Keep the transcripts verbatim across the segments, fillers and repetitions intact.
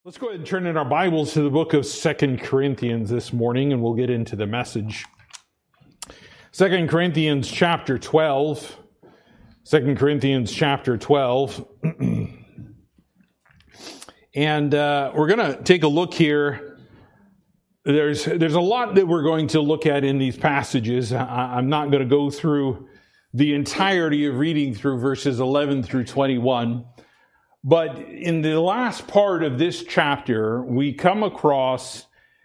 Let's go ahead and turn in our Bibles to the book of Second Corinthians this morning, and we'll get into the message. Second Corinthians chapter twelve. Second Corinthians chapter twelve. And uh, we're going to take a look here. There's, there's a lot that we're going to look at in these passages. I, I'm not going to go through the entirety of reading through verses eleven through twenty-one. But in the last part of this chapter, we come across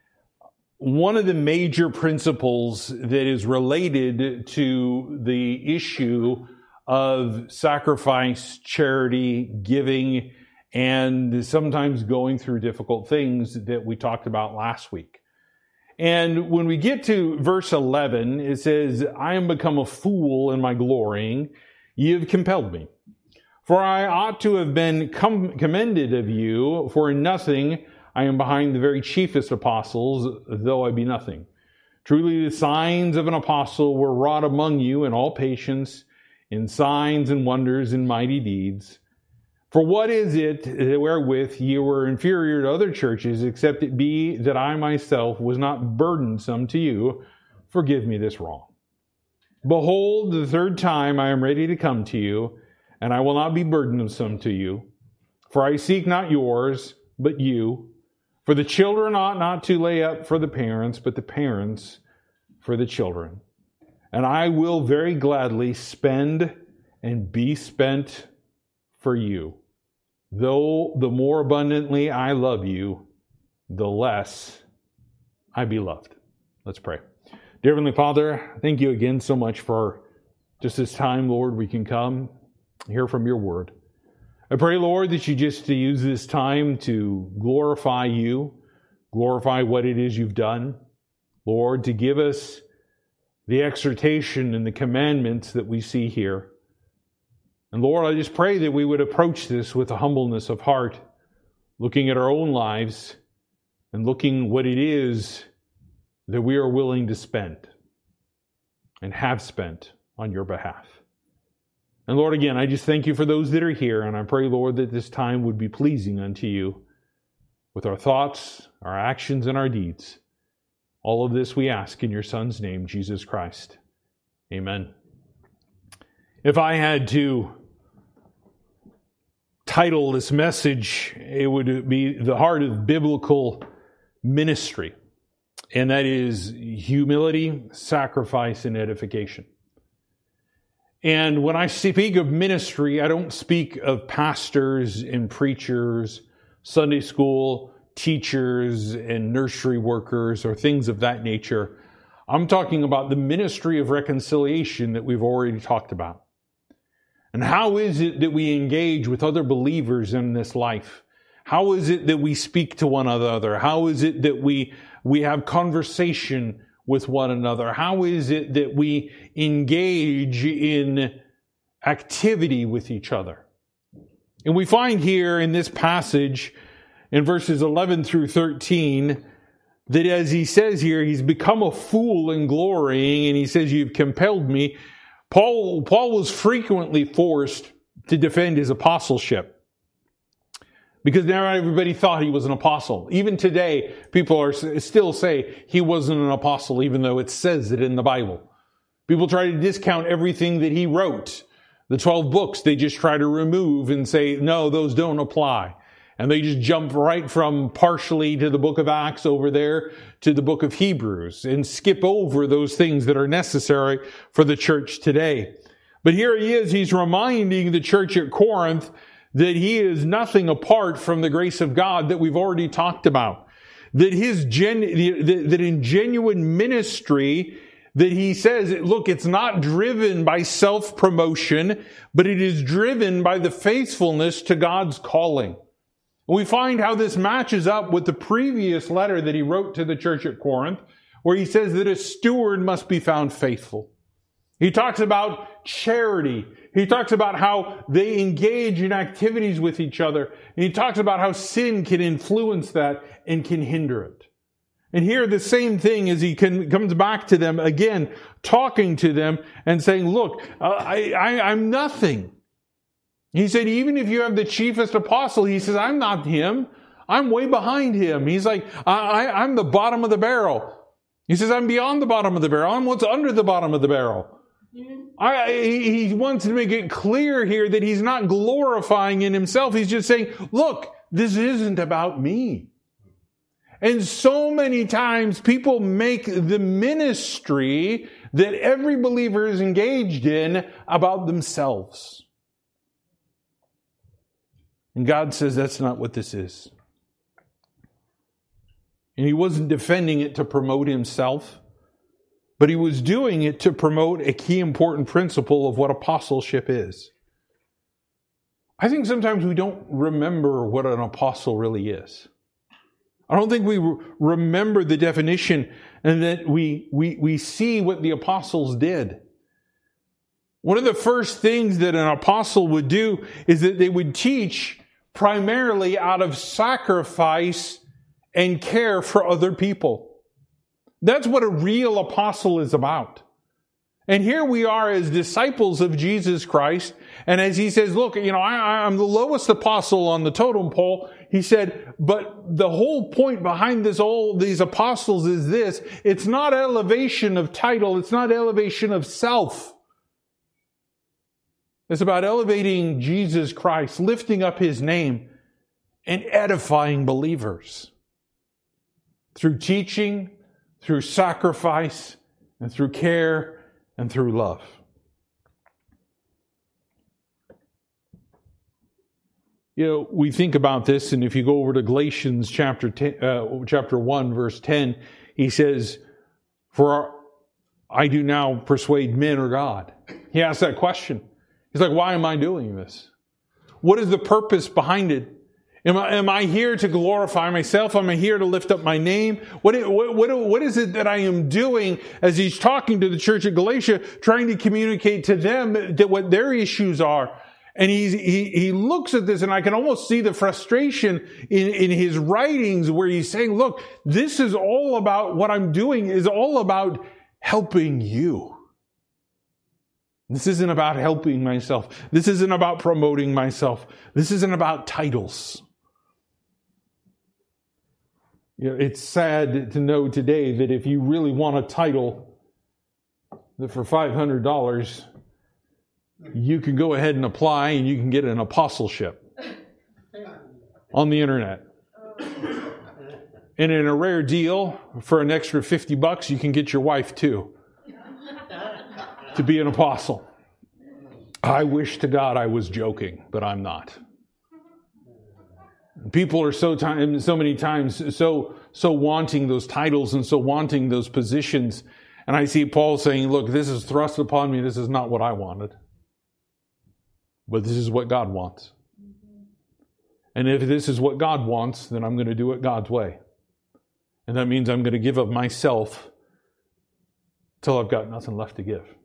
one of the major principles that is related to the issue of sacrifice, charity, giving, and sometimes going through difficult things that we talked about last week. And when we get to verse eleven, it says, I am become a fool in my glorying. Ye have compelled me. For I ought to have been com- commended of you, for in nothing I am behind the very chiefest apostles, though I be nothing. Truly the signs of an apostle were wrought among you in all patience, in signs and wonders and mighty deeds. For what is it wherewith ye were inferior to other churches, except it be that I myself was not burdensome to you? Forgive me this wrong. Behold, the third time I am ready to come to you, and I will not be burdensome to you. For I seek not yours, but you. For the children ought not to lay up for the parents, but the parents for the children. And I will very gladly spend and be spent for you. Though the more abundantly I love you, the less I be loved. Let's pray. Dear Heavenly Father, thank you again so much for just this time, Lord, we can come hear from your word. I pray, Lord, that you just to use this time to glorify you, glorify what it is you've done. Lord, to give us the exhortation and the commandments that we see here. And Lord, I just pray that we would approach this with a humbleness of heart, looking at our own lives and looking what it is that we are willing to spend and have spent on your behalf. And Lord, again, I just thank you for those that are here, and I pray, Lord, that this time would be pleasing unto you with our thoughts, our actions, and our deeds. All of this we ask in your Son's name, Jesus Christ. Amen. If I had to title this message, it would be the heart of biblical ministry, and that is humility, sacrifice, and edification. And when I speak of ministry, I don't speak of pastors and preachers, Sunday school teachers and nursery workers or things of that nature. I'm talking about the ministry of reconciliation that we've already talked about. And how is it that we engage with other believers in this life? How is it that we speak to one another? How is it that we, we have conversation with one another? How is it that we engage in activity with each other? And we find here in this passage, in verses eleven through thirteen, that as he says here, he's become a fool in glorying, and he says, you've compelled me. Paul, Paul was frequently forced to defend his apostleship, because not everybody thought he was an apostle. Even today, people are still say he wasn't an apostle, even though it says it in the Bible. People try to discount everything that he wrote. The twelve books, they just try to remove and say, no, those don't apply. And they just jump right from partially to the book of Acts over there to the book of Hebrews and skip over those things that are necessary for the church today. But here he is, he's reminding the church at Corinth that he is nothing apart from the grace of God that we've already talked about. That his gen, that in genuine ministry, that he says, look, it's not driven by self-promotion, but it is driven by the faithfulness to God's calling. We find how this matches up with the previous letter that he wrote to the church at Corinth, where he says that a steward must be found faithful. He talks about charity. He talks about how they engage in activities with each other. And he talks about how sin can influence that and can hinder it. And here the same thing as he can, comes back to them again, talking to them and saying, look, uh, I, I, I'm nothing. He said, even if you have the chiefest apostle, he says, I'm not him. I'm way behind him. He's like, I, I, I'm the bottom of the barrel. He says, I'm beyond the bottom of the barrel. I'm what's under the bottom of the barrel. I, he, he wants to make it clear here that he's not glorifying in himself. He's just saying, look, this isn't about me. And so many times people make the ministry that every believer is engaged in about themselves. And God says that's not what this is. And he wasn't defending it to promote himself, but he was doing it to promote a key important principle of what apostleship is. I think sometimes we don't remember what an apostle really is. I don't think we remember the definition and that we, we, we see what the apostles did. One of the first things that an apostle would do is that they would teach primarily out of sacrifice and care for other people. That's what a real apostle is about. And here we are as disciples of Jesus Christ. And as he says, look, you know, I, I'm the lowest apostle on the totem pole. He said, but the whole point behind this, all these apostles is this. It's not elevation of title. It's not elevation of self. It's about elevating Jesus Christ, lifting up his name, and edifying believers. Through teaching, through sacrifice, and through care, and through love. You know, we think about this, and if you go over to Galatians chapter ten, uh, chapter one, verse ten, he says, "For our, I do now persuade men or God." He asks that question. He's like, "Why am I doing this? What is the purpose behind it? Am I, am I here to glorify myself? Am I here to lift up my name? What, what, what, what is it that I am doing?" As he's talking to the church at Galatia, trying to communicate to them that what their issues are. And he's, he, he looks at this, and I can almost see the frustration in, in his writings where he's saying, look, this is all about what I'm doing is all about helping you. This isn't about helping myself. This isn't about promoting myself. This isn't about titles. You know, it's sad to know today that if you really want a title, that for five hundred dollars, you can go ahead and apply and you can get an apostleship on the internet. And in a rare deal, for an extra fifty bucks, you can get your wife too to be an apostle. I wish to God I was joking, but I'm not. People are so time, so many times so so wanting those titles and so wanting those positions. And I see Paul saying, look, this is thrust upon me. This is not what I wanted. But this is what God wants. And if this is what God wants, then I'm going to do it God's way. And that means I'm going to give of myself till I've got nothing left to give.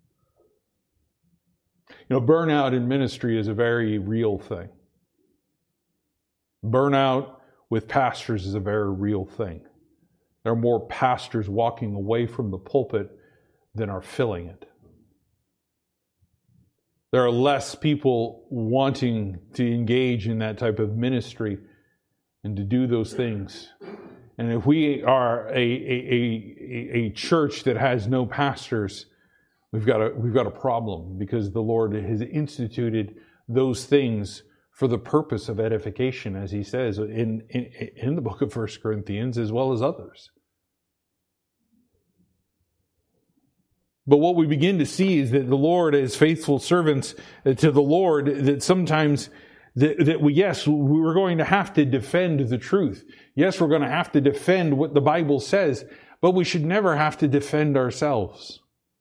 You know, burnout in ministry is a very real thing. Burnout with pastors is a very real thing. There are more pastors walking away from the pulpit than are filling it. There are less people wanting to engage in that type of ministry and to do those things. And if we are a, a, a, a church that has no pastors, we've got a, we've got a problem, because the Lord has instituted those things for the purpose of edification, as he says in, in, in the book of First Corinthians, as well as others. But what we begin to see is that the Lord, as faithful servants to the Lord, that sometimes that, that we, yes, we're going to have to defend the truth. Yes, we're going to have to defend what the Bible says, but we should never have to defend ourselves.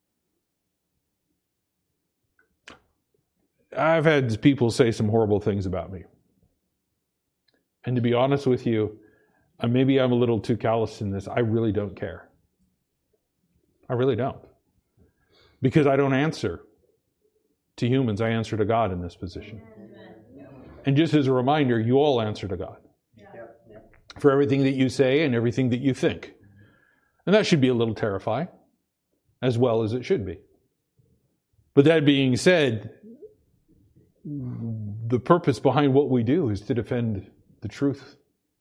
I've had people say some horrible things about me. And to be honest with you, maybe I'm a little too callous in this. I really don't care. I really don't. Because I don't answer to humans, I answer to God in this position. And just as a reminder, you all answer to God for everything that you say and everything that you think. And that should be a little terrifying, as well as it should be. But that being said, the purpose behind what we do is to defend the truth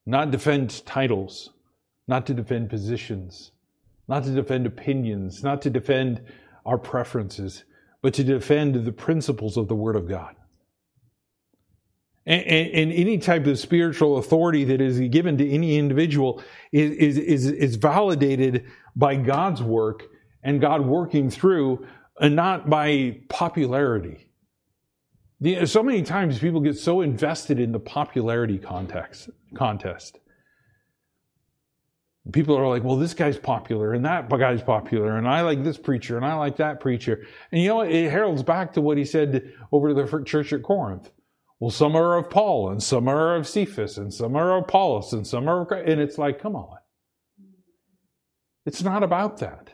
not defend titles, not to defend positions, not to defend opinions, not to defend our preferences, but to defend the principles of the Word of God. And, and, and any type of spiritual authority that is given to any individual is, is, is, is validated by God's work and God working through, and not by popularity. The, so many times people get so invested in the popularity context, contest. People are like, well, this guy's popular and that guy's popular and I like this preacher and I like that preacher. And you know, it heralds back to what he said over to the church at Corinth. Well, some are of Paul and some are of Cephas and some are of Apollos and some are of Christ. And it's like, come on. It's not about that.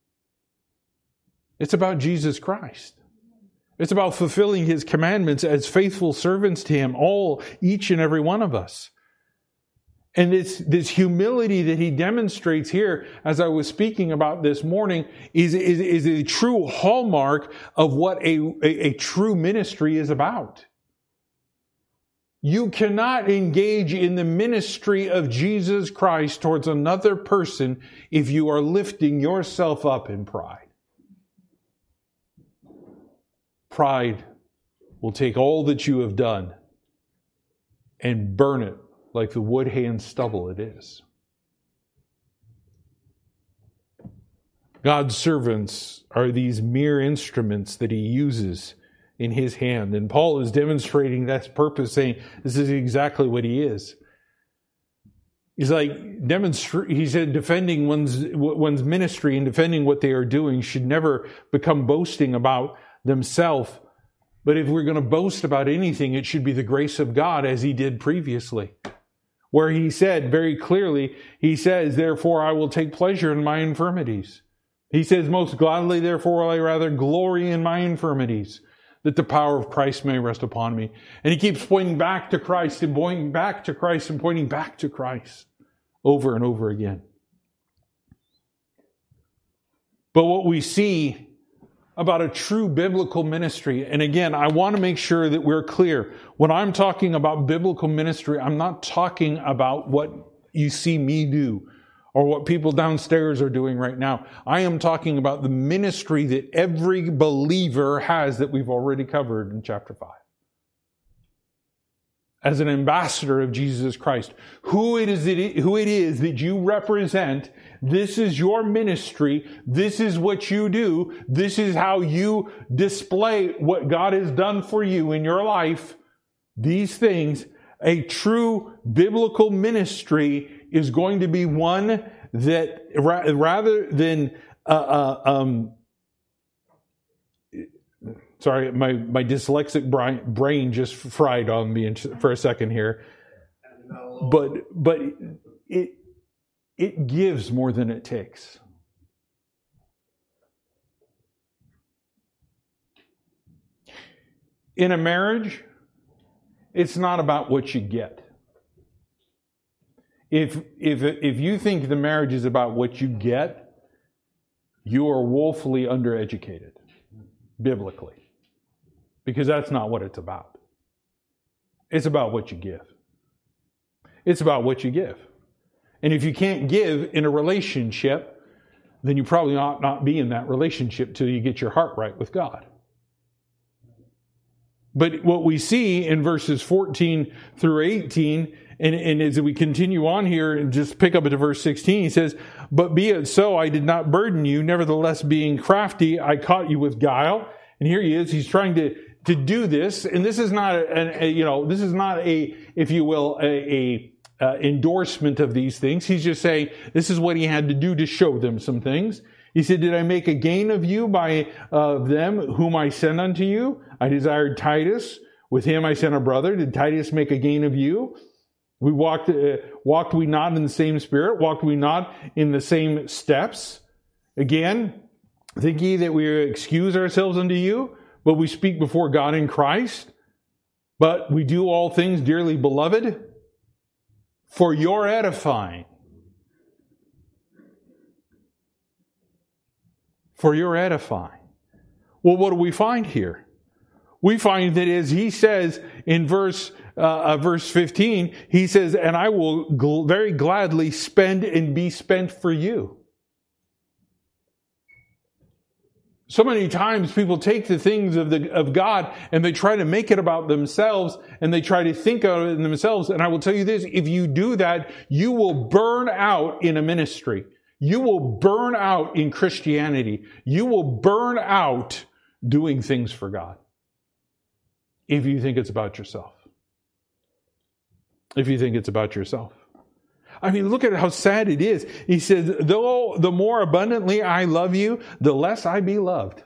It's about Jesus Christ. It's about fulfilling His commandments as faithful servants to Him, all, each and every one of us. And this, this humility that He demonstrates here, as I was speaking about this morning, is, is, is a true hallmark of what a, a, a true ministry is about. You cannot engage in the ministry of Jesus Christ towards another person if you are lifting yourself up in pride. Pride will take all that you have done and burn it like the wood, hay, and stubble it is. God's servants are these mere instruments that He uses in His hand. And Paul is demonstrating that purpose, saying this is exactly what he is. He's like, demonstrate, he said, defending one's, one's ministry and defending what they are doing should never become boasting about themselves. But if we're going to boast about anything, it should be the grace of God, as he did previously. Where he said very clearly, he says, therefore I will take pleasure in my infirmities. He says, most gladly, therefore, will I rather glory in my infirmities, that the power of Christ may rest upon me. And he keeps pointing back to Christ and pointing back to Christ and pointing back to Christ over and over again. But what we see about a true biblical ministry, and again, I want to make sure that we're clear. When I'm talking about biblical ministry, I'm not talking about what you see me do or what people downstairs are doing right now. I am talking about the ministry that every believer has that we've already covered in chapter five. As an ambassador of Jesus Christ, who it is that it, who it is that you represent, this is your ministry, this is what you do, this is how you display what God has done for you in your life. These things, a true biblical ministry is going to be one that ra- rather than uh, uh, um, sorry, my, my dyslexic brain just fried on me for a second here. But but it it gives more than it takes. In a marriage, it's not about what you get. If if if you think the marriage is about what you get, you are woefully undereducated, biblically. Because that's not what it's about. It's about what you give. It's about what you give. And if you can't give in a relationship, then you probably ought not be in that relationship till you get your heart right with God. But what we see in verses fourteen through eighteen, and, and as we continue on here and just pick up at verse sixteen, he says, but be it so, I did not burden you, nevertheless being crafty, I caught you with guile. And here he is, he's trying to, to do this, and this is not a, a you know, this is not a, if you will, a, a uh, endorsement of these things. He's just saying this is what he had to do to show them some things. He said, did I make a gain of you by uh, them whom I sent unto you? I desired Titus. With him I sent a brother. Did Titus make a gain of you? We walked, uh, walked we not in the same spirit? Walked we not in the same steps? Again, think ye that we excuse ourselves unto you, but we speak before God in Christ? But we do all things, dearly beloved, for your edifying. For your edifying. Well, what do we find here? We find that as he says in verse uh, verse fifteen, he says, and I will gl- very gladly spend and be spent for you. So many times people take the things of the of God and they try to make it about themselves and they try to think of it themselves. And I will tell you this, if you do that, you will burn out in a ministry. You will burn out in Christianity. You will burn out doing things for God. If you think it's about yourself. If you think it's about yourself. I mean, look at how sad it is. He says, though the more abundantly I love you, the less I be loved.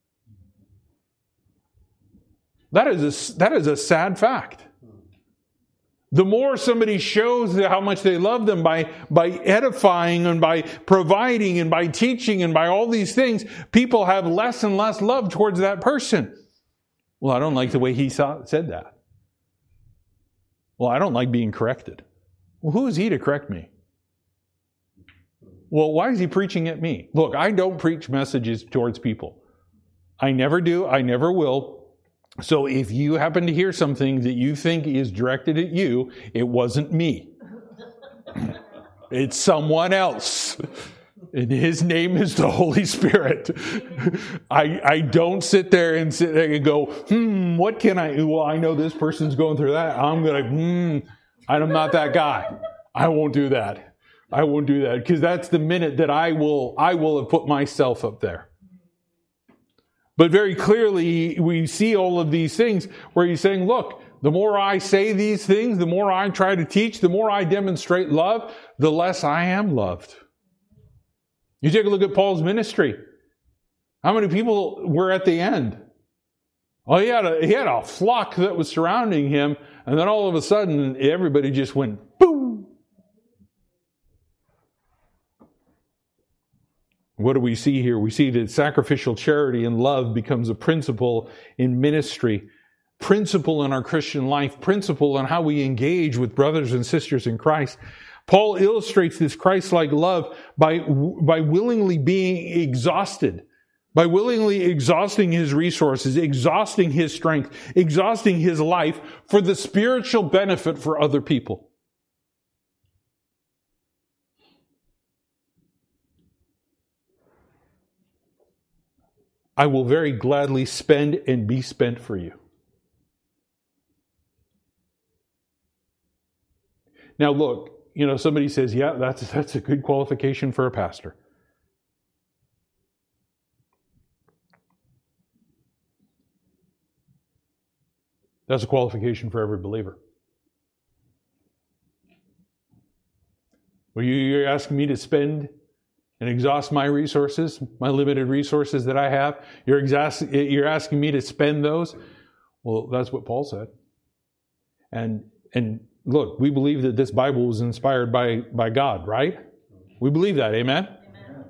That is a, that is a sad fact. The more somebody shows how much they love them by, by edifying and by providing and by teaching and by all these things, people have less and less love towards that person. Well, I don't like the way he saw, said that. Well, I don't like being corrected. Well, who is he to correct me? Well, why is he preaching at me? Look, I don't preach messages towards people. I never do. I never will. So if you happen to hear something that you think is directed at you, it wasn't me. It's someone else. And his name is the Holy Spirit. I I don't sit there and sit there and go, hmm, what can I, well, I know this person's going through that. I'm going to, hmm. I'm not that guy. I won't do that. I won't do that because that's the minute that I will I will have put myself up there. But very clearly we see all of these things where he's saying, look, the more I say these things, the more I try to teach, the more I demonstrate love, the less I am loved. You take a look at Paul's ministry. How many people were at the end? Well, he had a, he had a flock that was surrounding him. And then all of a sudden, everybody just went, boom. What do we see here? We see that sacrificial charity and love becomes a principle in ministry, principle in our Christian life, principle in how we engage with brothers and sisters in Christ. Paul illustrates this Christ-like love by, by willingly being exhausted. By willingly exhausting his resources, exhausting his strength, exhausting his life for the spiritual benefit for other people. I will very gladly spend and be spent for you. Now look, you know, somebody says, yeah, that's, that's a good qualification for a pastor. That's a qualification for every believer. Well, you're asking me to spend and exhaust my resources, my limited resources that I have. You're, exhaust, you're asking me to spend those. Well, that's what Paul said. And and look, we believe that this Bible was inspired by, by God, right? We believe that, amen? Amen.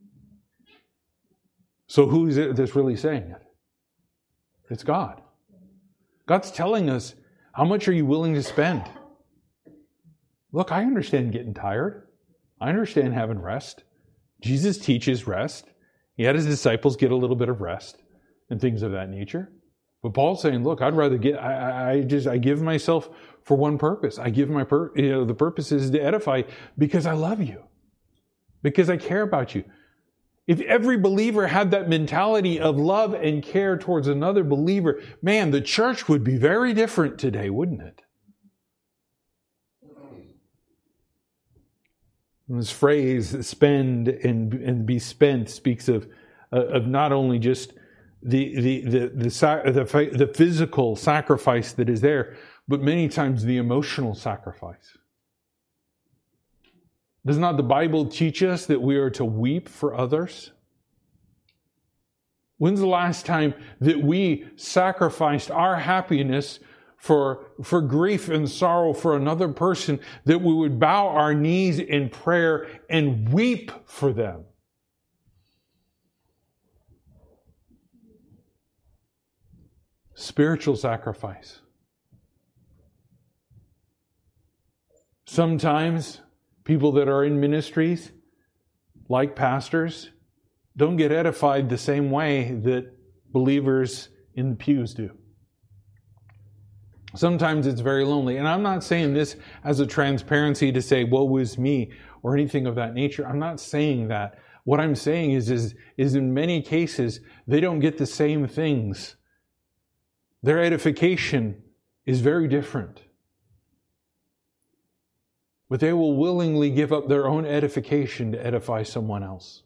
So who is it that's really saying it? It's God. God's telling us, how much are you willing to spend? Look, I understand getting tired. I understand having rest. Jesus teaches rest. He had his disciples get a little bit of rest and things of that nature. But Paul's saying, look, I'd rather get, I, I just, I give myself for one purpose. I give my, pur- you know, the purpose is to edify because I love you. Because I care about you. If every believer had that mentality of love and care towards another believer, man, the church would be very different today, wouldn't it? And this phrase, spend and, and be spent, speaks of, uh, of not only just the, the, the, the, the, the physical sacrifice that is there, but many times the emotional sacrifice. Does not the Bible teach us that we are to weep for others? When's the last time that we sacrificed our happiness for, for grief and sorrow for another person, that we would bow our knees in prayer and weep for them? Spiritual sacrifice. Sometimes people that are in ministries, like pastors, don't get edified the same way that believers in the pews do. Sometimes it's very lonely. And I'm not saying this as a transparency to say, woe is me, or anything of that nature. I'm not saying that. What I'm saying is, is, is in many cases, they don't get the same things. Their edification is very different. But they will willingly give up their own edification to edify someone else.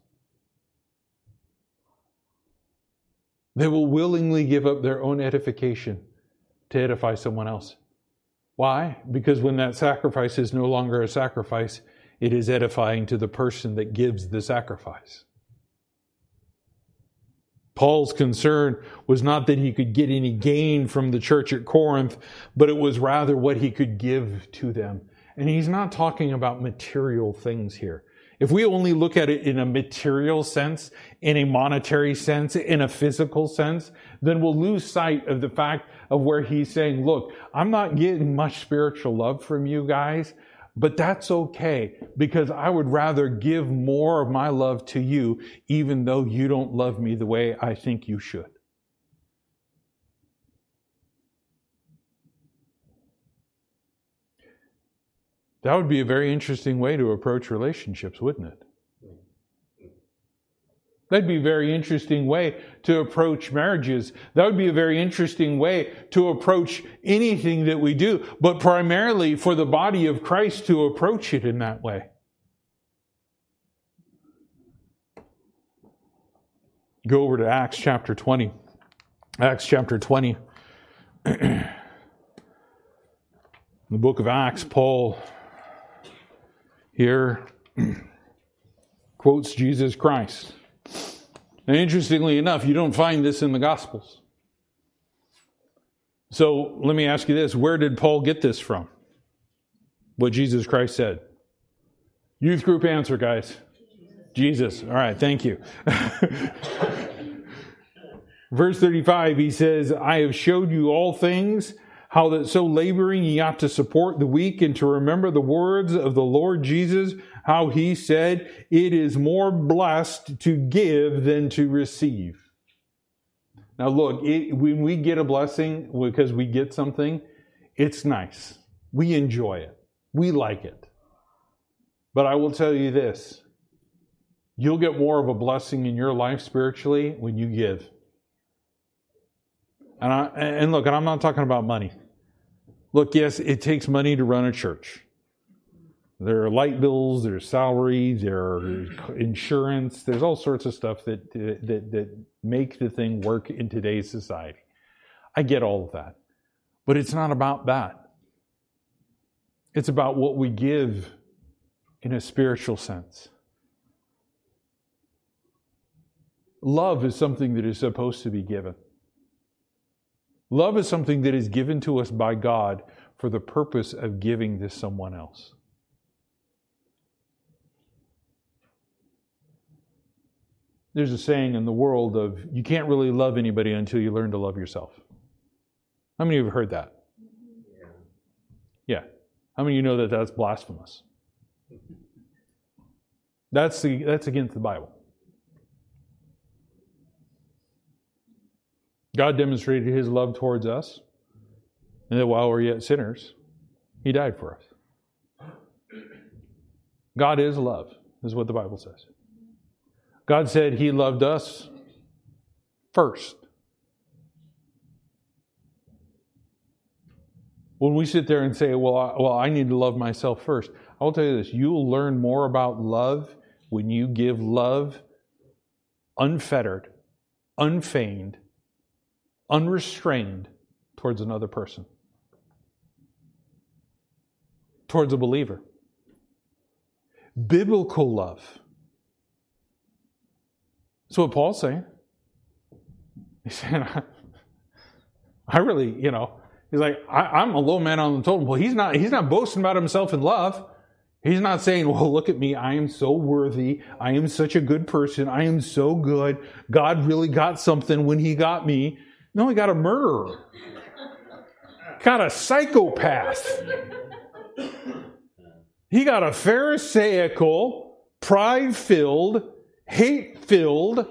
They will willingly give up their own edification to edify someone else. Why? Because when that sacrifice is no longer a sacrifice, it is edifying to the person that gives the sacrifice. Paul's concern was not that he could get any gain from the church at Corinth, but it was rather what he could give to them. And he's not talking about material things here. If we only look at it in a material sense, in a monetary sense, in a physical sense, then we'll lose sight of the fact of where he's saying, look, I'm not getting much spiritual love from you guys, but that's okay, because I would rather give more of my love to you, even though you don't love me the way I think you should. That would be a very interesting way to approach relationships, wouldn't it? That'd be a very interesting way to approach marriages. That would be a very interesting way to approach anything that we do, but primarily for the body of Christ to approach it in that way. Go over to Acts chapter twenty. Acts chapter twenty. In the book of Acts, Paul here quotes Jesus Christ. And interestingly enough, you don't find this in the Gospels. So let me ask you this. Where did Paul get this from? What Jesus Christ said. Youth group answer, guys. Jesus. All right, thank you. Verse thirty-five, he says, I have showed you all things, how that so laboring ye ought to support the weak, and to remember the words of the Lord Jesus, how he said, it is more blessed to give than to receive. Now look, it, when we get a blessing because we get something, it's nice. We enjoy it. We like it. But I will tell you this, you'll get more of a blessing in your life spiritually when you give. And, I, and look, and I'm not talking about money. Look, yes, it takes money to run a church. There are light bills, there's salary, there's insurance, there's all sorts of stuff that, that, that make the thing work in today's society. I get all of that. But it's not about that. It's about what we give in a spiritual sense. Love is something that is supposed to be given. Love is something that is given to us by God for the purpose of giving to someone else. There's a saying in the world of, you can't really love anybody until you learn to love yourself. How many of you have heard that? Yeah. How many of you know that that's blasphemous? That's the, that's against the Bible. God demonstrated His love towards us, and that while we're yet sinners, He died for us. God is love, is what the Bible says. God said He loved us first. When we sit there and say, well, I, well, I need to love myself first, I will tell you this, you will learn more about love when you give love unfettered, unfeigned, unrestrained towards another person, towards a believer. Biblical love. That's what Paul's saying. He's saying, I really, you know, he's like, I, I'm a low man on the totem pole. He's not, he's not boasting about himself in love. He's not saying, well, look at me. I am so worthy. I am such a good person. I am so good. God really got something when He got me. No, He got a murderer. Got a psychopath. He got a pharisaical, pride-filled, hate-filled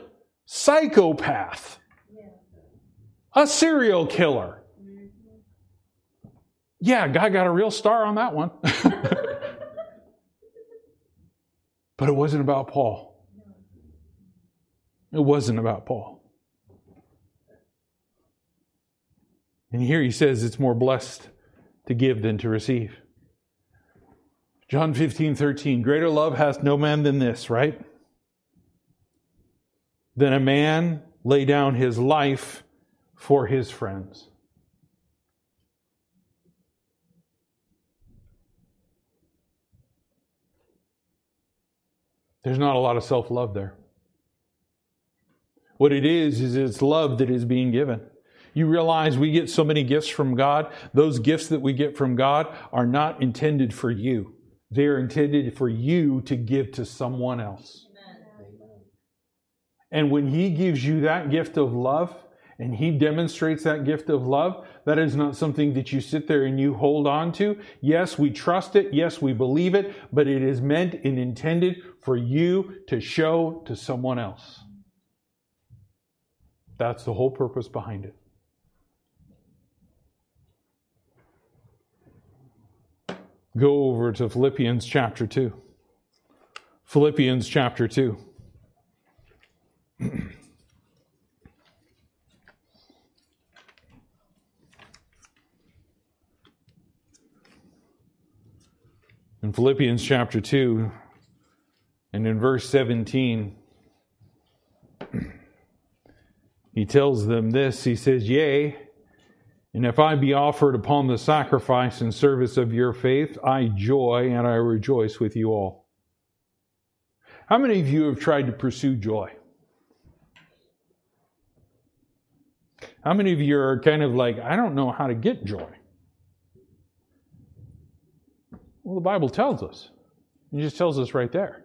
psychopath. A serial killer. Yeah, God got a real star on that one. But it wasn't about Paul. It wasn't about Paul. And here he says it's more blessed to give than to receive. John fifteen thirteen, greater love hath no man than this, right? Than a man lay down his life for his friends. There's not a lot of self-love there. What it is, is it's love that is being given. You realize we get so many gifts from God. Those gifts that we get from God are not intended for you. They are intended for you to give to someone else. Amen. And when He gives you that gift of love, and He demonstrates that gift of love, that is not something that you sit there and you hold on to. Yes, we trust it. Yes, we believe it. But it is meant and intended for you to show to someone else. That's the whole purpose behind it. Go over to Philippians chapter two. Philippians chapter two. In Philippians chapter two, and in verse seventeen, he tells them this. He says, yea, and if I be offered upon the sacrifice and service of your faith, I joy and I rejoice with you all. How many of you have tried to pursue joy? How many of you are kind of like, I don't know how to get joy? Well, the Bible tells us. It just tells us right there.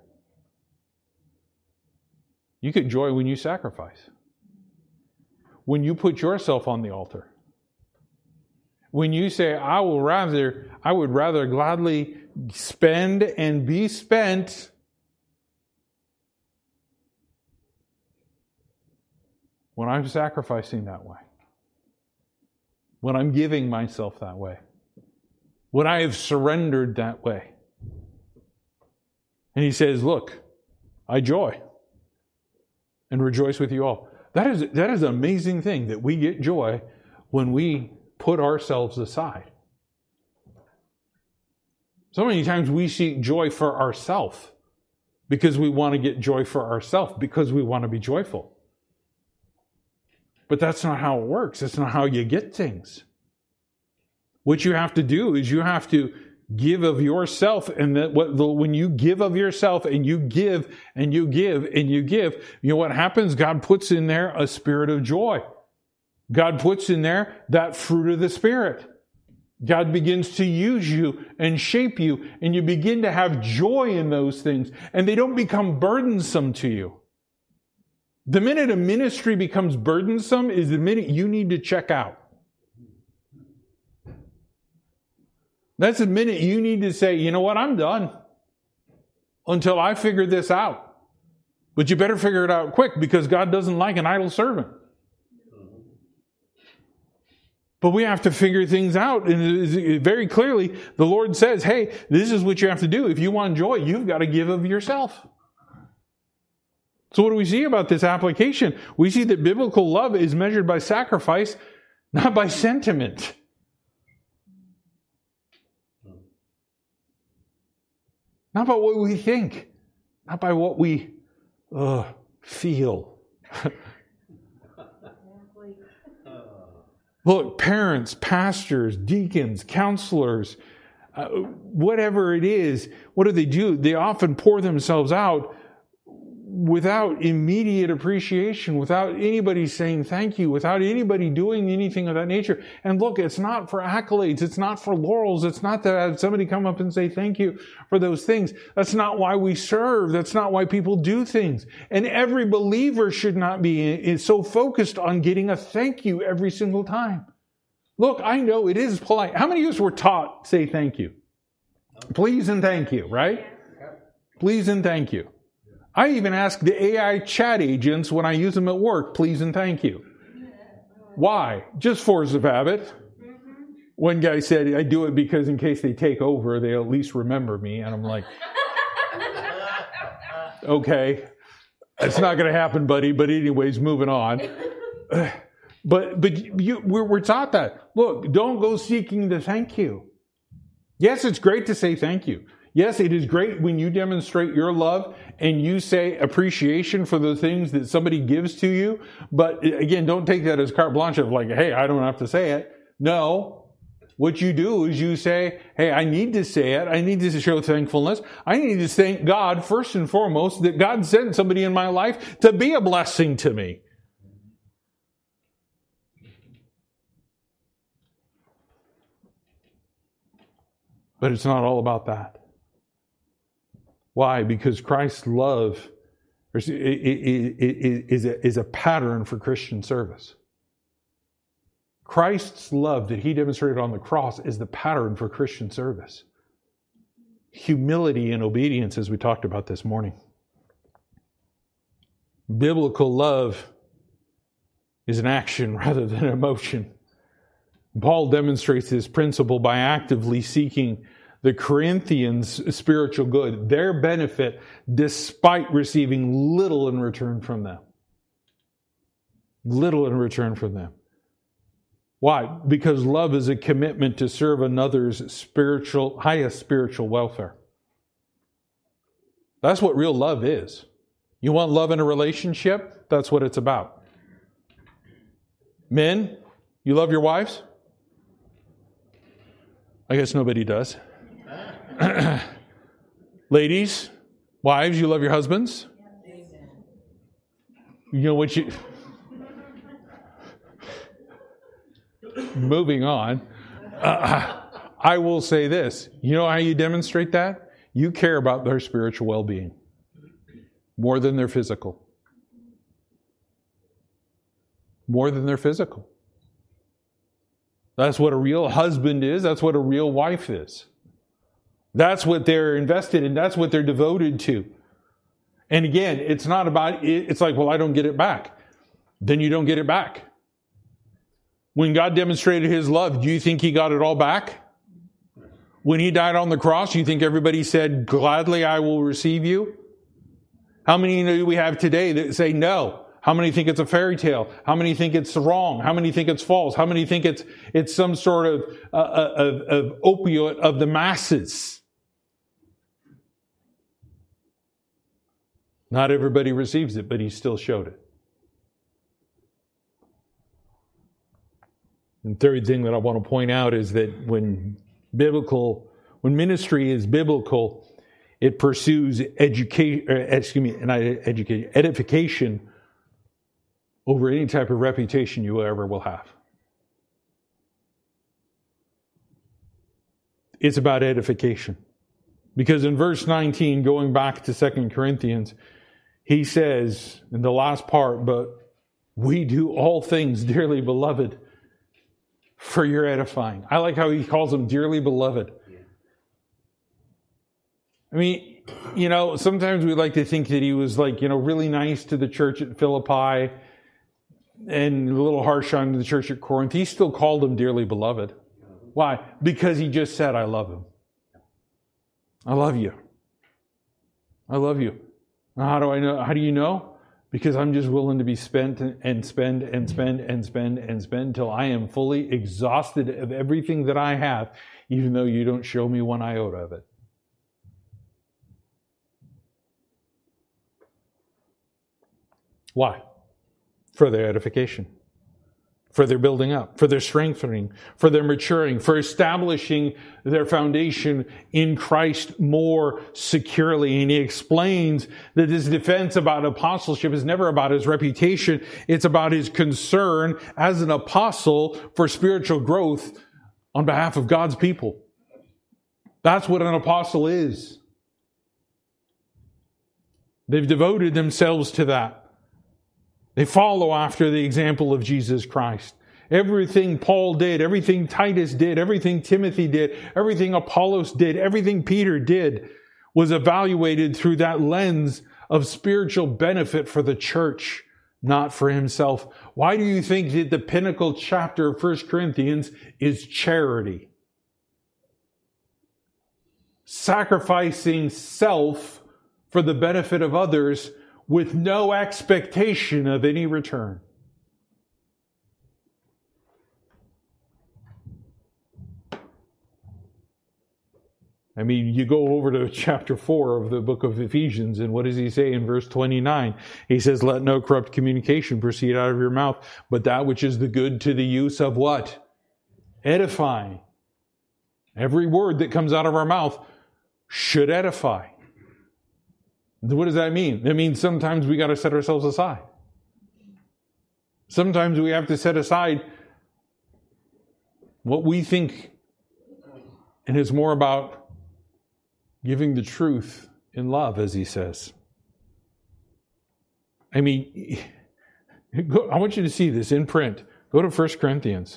You get joy when you sacrifice. When you put yourself on the altar. When you say, I will rather, I would rather gladly spend and be spent when I'm sacrificing that way. When I'm giving myself that way. When I have surrendered that way. And he says, look, I joy and rejoice with you all. That is, that is an amazing thing that we get joy when we put ourselves aside. So many times we seek joy for ourselves because we want to get joy for ourselves, because we want to be joyful. But that's not how it works. That's not how you get things. What you have to do is you have to give of yourself, and that what the, when you give of yourself and you give and you give and you give, you know what happens? God puts in there a spirit of joy. God puts in there that fruit of the Spirit. God begins to use you and shape you, and you begin to have joy in those things, and they don't become burdensome to you. The minute a ministry becomes burdensome is the minute you need to check out. That's the minute you need to say, you know what, I'm done until I figure this out. But you better figure it out quick, because God doesn't like an idle servant. But we have to figure things out. And very clearly, the Lord says, hey, this is what you have to do. If you want joy, you've got to give of yourself. So what do we see about this application? We see that biblical love is measured by sacrifice, not by sentiment. Not by what we think. Not by what we uh, feel. Look, parents, pastors, deacons, counselors, uh, whatever it is, what do they do? They often pour themselves out without immediate appreciation, without anybody saying thank you, without anybody doing anything of that nature. And look, it's not for accolades. It's not for laurels. It's not to have somebody come up and say thank you for those things. That's not why we serve. That's not why people do things. And every believer should not be so focused on getting a thank you every single time. Look, I know it is polite. How many of us were taught say thank you? Please and thank you, right? Please and thank you. I even ask the A I chat agents when I use them at work, please and thank you. Why? Just force of habit. one guy said, I do it because in case they take over, they at least remember me. And I'm like, okay, it's not going to happen, buddy. But anyways, moving on. But but you, we're, we're taught that. Look, don't go seeking the thank you. Yes, it's great to say thank you. Yes, it is great when you demonstrate your love and you say appreciation for the things that somebody gives to you. But again, don't take that as carte blanche of like, hey, I don't have to say it. No. What you do is you say, hey, I need to say it. I need to show thankfulness. I need to thank God first and foremost that God sent somebody in my life to be a blessing to me. But it's not all about that. Why? Because Christ's love is, is, is a pattern for Christian service. Christ's love that he demonstrated on the cross is the pattern for Christian service. Humility and obedience, as we talked about this morning. Biblical love is an action rather than an emotion. Paul demonstrates this principle by actively seeking the Corinthians' spiritual good, their benefit, despite receiving little in return from them. Little in return from them. Why? Because love is a commitment to serve another's spiritual, highest spiritual welfare. That's what real love is. You want love in a relationship? That's what it's about. Men, you love your wives? I guess nobody does. Ladies, wives, you love your husbands? You know what you... Moving on. Uh, I will say this. You know how you demonstrate that? You care about their spiritual well-being more than their physical. More than their physical. That's what a real husband is. That's what a real wife is. That's what they're invested in. That's what they're devoted to. And again, it's not about, it's like, well, I don't get it back. Then you don't get it back. When God demonstrated his love, do you think he got it all back? When he died on the cross, you think everybody said, gladly I will receive you? How many do we have today that say no? How many think it's a fairy tale? How many think it's wrong? How many think it's false? How many think it's it's some sort of, uh, of, of opioid of the masses? Not everybody receives it, but he still showed it. And third thing that I want to point out is that when biblical, when ministry is biblical, it pursues education, excuse me, not education, edification over any type of reputation you ever will have. It's about edification. Because in verse nineteen, going back to Second Corinthians, he says in the last part, but we do all things, dearly beloved, for your edifying. I like how he calls them dearly beloved. I mean, you know, sometimes we like to think that he was like, you know, really nice to the church at Philippi and a little harsh on the church at Corinth. He still called them dearly beloved. Why? Because he just said, I love him. I love you. I love you. Now, how do I know? How do you know? Because I'm just willing to be spent and spend and spend and spend and spend until I am fully exhausted of everything that I have, even though you don't show me one iota of it. Why? For their edification, for their building up, for their strengthening, for their maturing, for establishing their foundation in Christ more securely. And he explains that his defense about apostleship is never about his reputation. It's about his concern as an apostle for spiritual growth on behalf of God's people. That's what an apostle is. They've devoted themselves to that. They follow after the example of Jesus Christ. Everything Paul did, everything Titus did, everything Timothy did, everything Apollos did, everything Peter did was evaluated through that lens of spiritual benefit for the church, not for himself. Why do you think that the pinnacle chapter of First Corinthians is charity? Sacrificing self for the benefit of others with no expectation of any return. I mean, you go over to chapter four of the book of Ephesians, and what does he say in verse twenty-nine? He says, let no corrupt communication proceed out of your mouth, but that which is the good to the use of what? Edifying. Every word that comes out of our mouth should edify. What does that mean? That means sometimes we got to set ourselves aside. Sometimes we have to set aside what we think, and it's more about giving the truth in love, as he says. I mean, I want you to see this in print. Go to First Corinthians.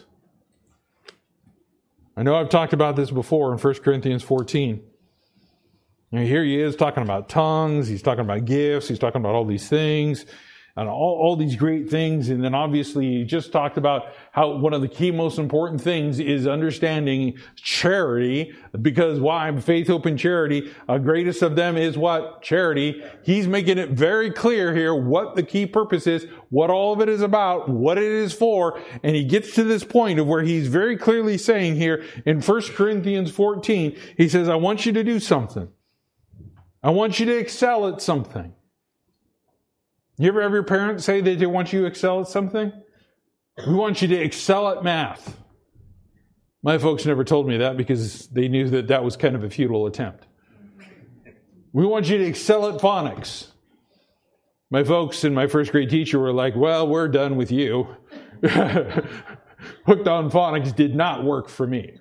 I know I've talked about this before in First Corinthians fourteen. And here he is talking about tongues. He's talking about gifts. He's talking about all these things and all, all these great things. And then obviously he just talked about how one of the key most important things is understanding charity. Because why? Faith, hope, and charity. Uh, greatest of them is what? Charity. He's making it very clear here what the key purpose is, what all of it is about, what it is for. And he gets to this point of where he's very clearly saying here in First Corinthians fourteen, he says, I want you to do something. I want you to excel at something. You ever have your parents say that they want you to excel at something? We want you to excel at math. My folks never told me that because they knew that that was kind of a futile attempt. We want you to excel at phonics. My folks and my first grade teacher were like, well, we're done with you. Hooked on phonics did not work for me.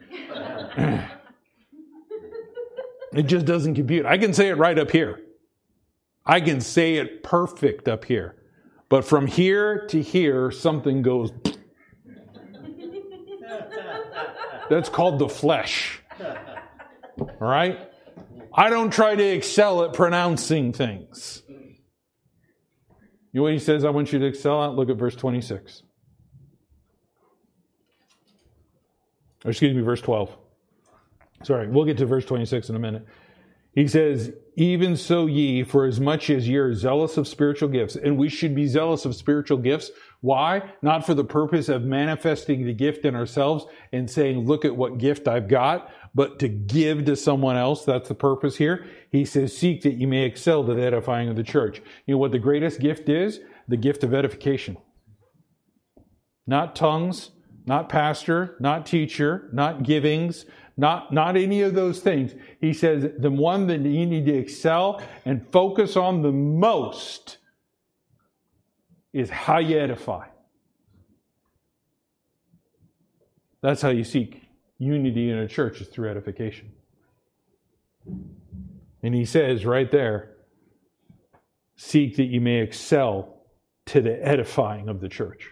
It just doesn't compute. I can say it right up here. I can say it perfect up here. But from here to here, something goes. That's called the flesh. All right? I don't try to excel at pronouncing things. You know what he says I want you to excel at? Look at verse twenty-six. Or excuse me, verse twelve. Sorry, we'll get to verse twenty-six in a minute. He says, even so ye, for as much as ye are zealous of spiritual gifts. And we should be zealous of spiritual gifts. Why? Not for the purpose of manifesting the gift in ourselves and saying, look at what gift I've got, but to give to someone else. That's the purpose here. He says, seek that you may excel to the edifying of the church. You know what the greatest gift is? The gift of edification. Not tongues, not pastor, not teacher, not givings, Not, not any of those things. He says the one that you need to excel and focus on the most is how you edify. That's how you seek unity in a church, is through edification. And he says right there, seek that you may excel to the edifying of the church.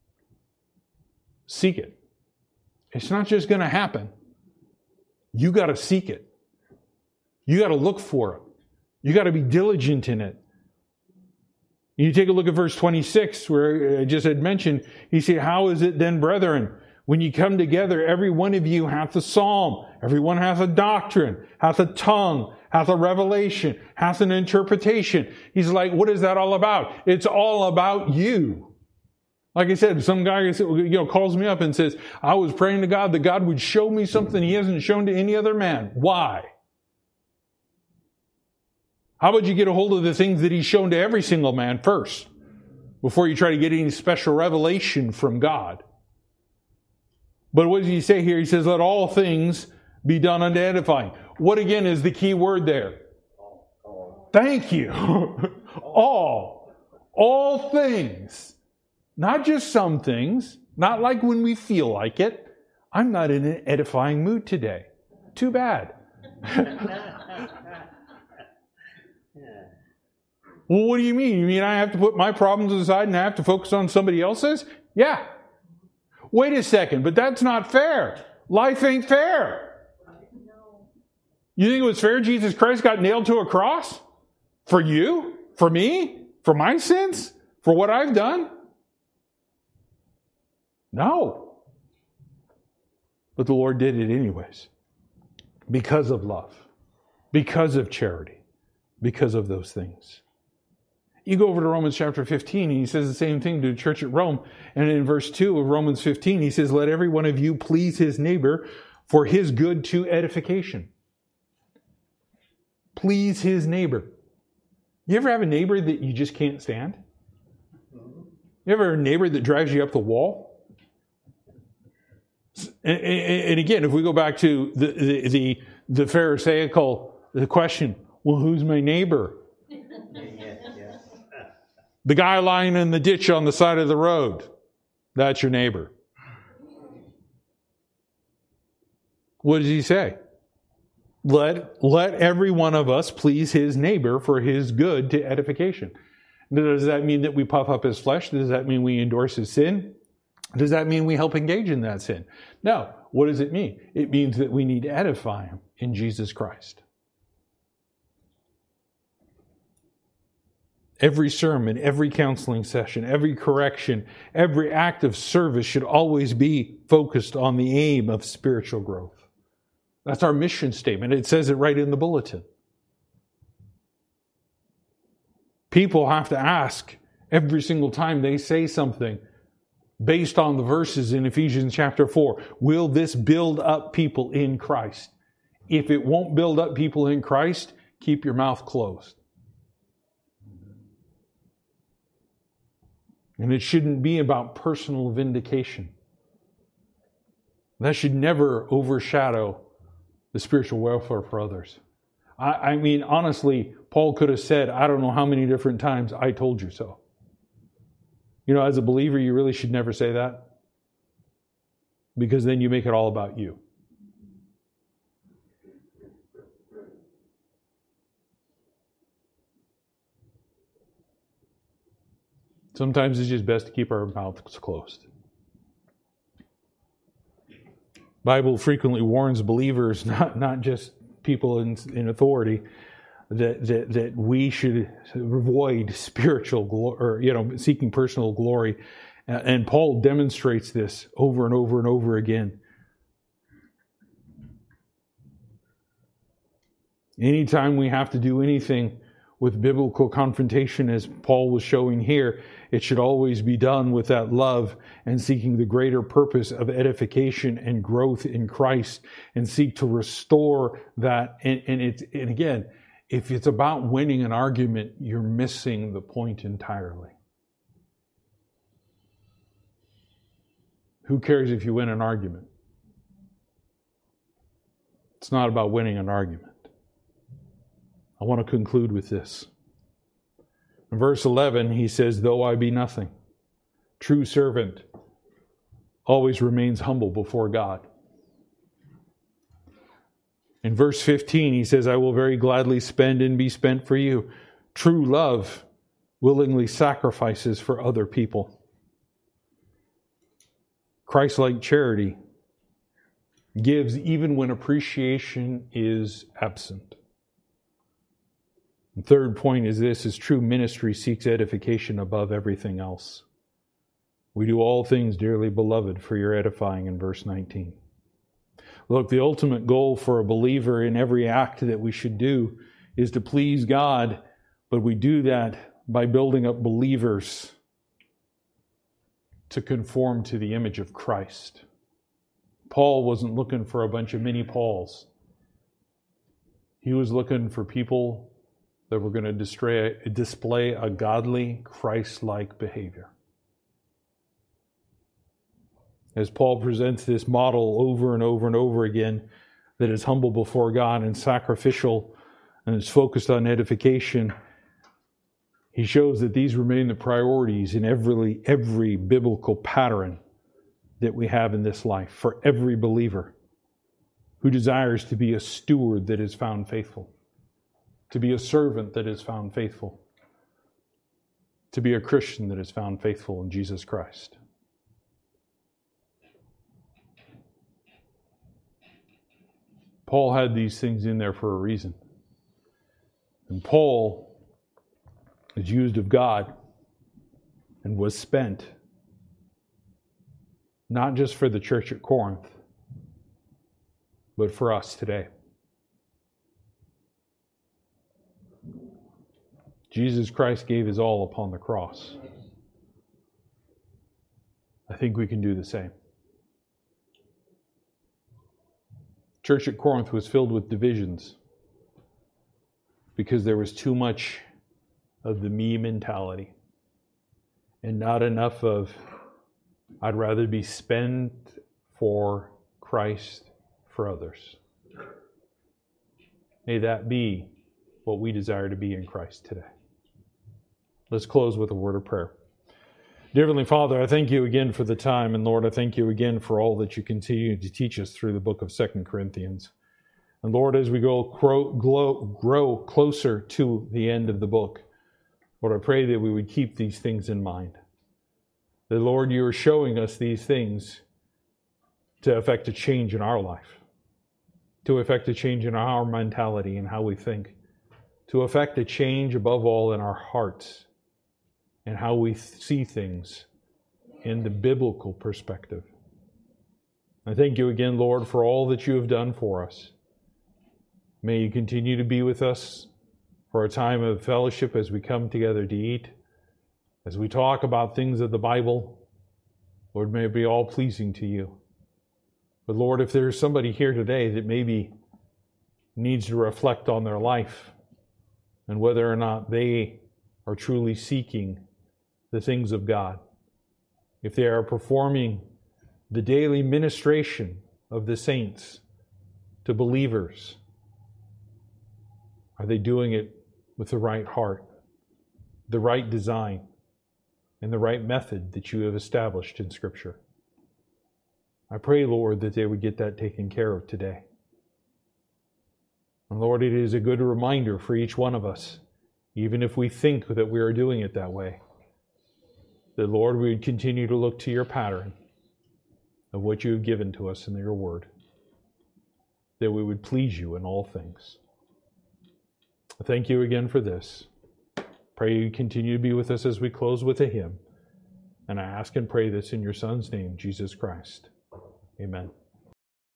Seek it. It's not just going to happen. You got to seek it. You got to look for it. You got to be diligent in it. You take a look at verse twenty-six, where I just had mentioned, he said, how is it then, brethren, when you come together, every one of you hath a psalm, every one hath a doctrine, hath a tongue, hath a revelation, hath an interpretation. He's like, what is that all about? It's all about you. Like I said, some guy you know calls me up and says, I was praying to God that God would show me something he hasn't shown to any other man. Why? How about you get a hold of the things that he's shown to every single man first, before you try to get any special revelation from God? But what does he say here? He says, let all things be done unto edifying. What again is the key word there? Thank you. all. All things. Not just some things, not like when we feel like it. I'm not in an edifying mood today. Too bad. Well, what do you mean? You mean I have to put my problems aside and I have to focus on somebody else's? Yeah. Wait a second, but that's not fair. Life ain't fair. You think it was fair Jesus Christ got nailed to a cross? For you? For me? For my sins? For what I've done? No. But the Lord did it anyways. Because of love. Because of charity. Because of those things. You go over to Romans chapter fifteen, and he says the same thing to the church at Rome. And in verse two of Romans fifteen, he says, let every one of you please his neighbor for his good to edification. Please his neighbor. You ever have a neighbor that you just can't stand? You ever have a neighbor that drives you up the wall? And, and, and again, if we go back to the, the, the, the Pharisaical the question, well, who's my neighbor? The guy lying in the ditch on the side of the road. That's your neighbor. What does he say? Let, let every one of us please his neighbor for his good to edification. Does that mean that we puff up his flesh? Does that mean we endorse his sin? Does that mean we help engage in that sin? No. What does it mean? It means that we need to edify him in Jesus Christ. Every sermon, every counseling session, every correction, every act of service should always be focused on the aim of spiritual growth. That's our mission statement. It says it right in the bulletin. People have to ask every single time they say something based on the verses in Ephesians chapter four. Will this build up people in Christ? If it won't build up people in Christ, keep your mouth closed. And it shouldn't be about personal vindication. That should never overshadow the spiritual welfare for others. I, I mean, honestly, Paul could have said, I don't know how many different times, I told you so. You know, as a believer, you really should never say that. Because then you make it all about you. Sometimes it's just best to keep our mouths closed. The Bible frequently warns believers, not, not just people in, in authority, that, that that we should avoid spiritual glory, or you know, seeking personal glory. And Paul demonstrates this over and over and over again. Anytime we have to do anything with biblical confrontation, as Paul was showing here, it should always be done with that love and seeking the greater purpose of edification and growth in Christ, and seek to restore that. And, and, it's, and again, if it's about winning an argument, you're missing the point entirely. Who cares if you win an argument? It's not about winning an argument. I want to conclude with this. In verse eleven, he says, though I be nothing, true servant always remains humble before God. In verse fifteen, he says, I will very gladly spend and be spent for you. True love willingly sacrifices for other people. Christ-like charity gives even when appreciation is absent. The third point is this, is true ministry seeks edification above everything else. We do all things, dearly beloved, for your edifying in verse nineteen. Look, the ultimate goal for a believer in every act that we should do is to please God, but we do that by building up believers to conform to the image of Christ. Paul wasn't looking for a bunch of mini Pauls. He was looking for people that were going to display, display a godly, Christ-like behavior. As Paul presents this model over and over and over again, that is humble before God and sacrificial and is focused on edification, he shows that these remain the priorities in every, every biblical pattern that we have in this life for every believer who desires to be a steward that is found faithful, to be a servant that is found faithful, to be a Christian that is found faithful in Jesus Christ. Paul had these things in there for a reason. And Paul is used of God and was spent, not just for the church at Corinth, but for us today. Jesus Christ gave his all upon the cross. I think we can do the same. Church at Corinth was filled with divisions because there was too much of the me mentality and not enough of I'd rather be spent for Christ for others. May that be what we desire to be in Christ today. Let's close with a word of prayer. Dear Heavenly Father, I thank you again for the time, and Lord, I thank you again for all that you continue to teach us through the book of Second Corinthians. And Lord, as we go grow, grow, grow closer to the end of the book, Lord, I pray that we would keep these things in mind. That, Lord, you are showing us these things to effect a change in our life, to effect a change in our mentality and how we think, to effect a change above all in our hearts and how we see things in the biblical perspective. I thank you again, Lord, for all that you have done for us. May you continue to be with us for a time of fellowship as we come together to eat, as we talk about things of the Bible. Lord, may it be all pleasing to you. But Lord, if there's somebody here today that maybe needs to reflect on their life and whether or not they are truly seeking the things of God, if they are performing the daily ministration of the saints to believers, are they doing it with the right heart, the right design, and the right method that you have established in Scripture? I pray, Lord, that they would get that taken care of today. And Lord, it is a good reminder for each one of us, even if we think that we are doing it that way, that, Lord, we would continue to look to your pattern of what you have given to us in your word, that we would please you in all things. I thank you again for this. Pray you continue to be with us as we close with a hymn. And I ask and pray this in your Son's name, Jesus Christ. Amen.